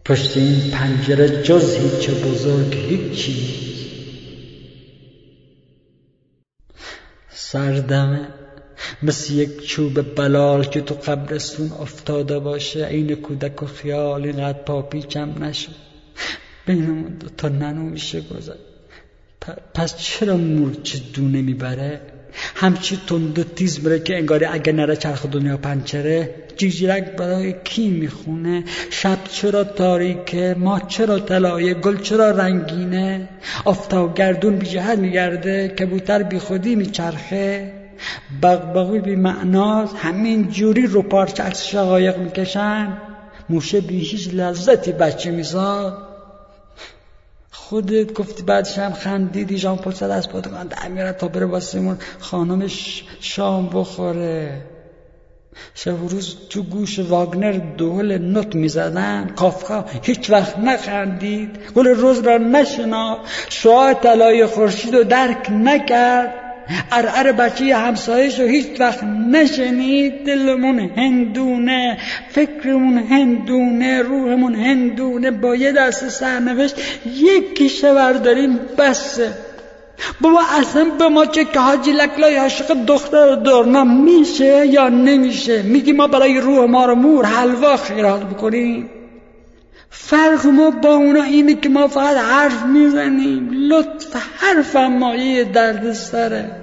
پشت این پنجره جز هیچ بزرگ هیچی. سردمه مثل یک چوب بلال که تو قبرستون افتاده باشه. این کودک و خیال اینقدر پاپیچم نشد. بینمون دوتا نمیشه گذشت. پس چرا مورچه دونه میبره؟ همچی تند و تیز بره که انگاری اگه نره چرخ دنیا پنچره. جیجیرک برای کی میخونه؟ شب چرا تاریکه؟ ماه چرا طلایه؟ گل چرا رنگینه؟ آفتاب گردون بی جهت میگرده، کبوتر بی خودی میچرخه. بغبغوی بی معناست همین جوری رو پارچه عکس شقایق میکشن. موشه بی هیچ لذتی بچه میزاد. خودت گفتی بعدش هم خندیدی. ژان پل سر از پادگان در میاره تا بره واسمون خانمش شام بخوره. شب و روز تو گوش واگنر دهل نوت میزدن. کافکا هیچ وقت نخندید. گل روز را نشناخت. شعاع طلای خورشید رو درک نکرد. ارعر بچه همسایش رو هیچ وقت نشنید. دلمون هندونه، فکرمون هندونه، روحمون هندونه. با یه دست سرنوشت یک کیسه برداریم بسه. بابا اصلا به ما چه که حاجی لکلای عاشق دختر دورنا میشه یا نمیشه؟ میگی ما برای روح ما رو مور حلوا خیرات بکنیم؟ فرق ما با اونا اینه که ما فقط حرف میزنیم. لطف حرفم مایه درد سره.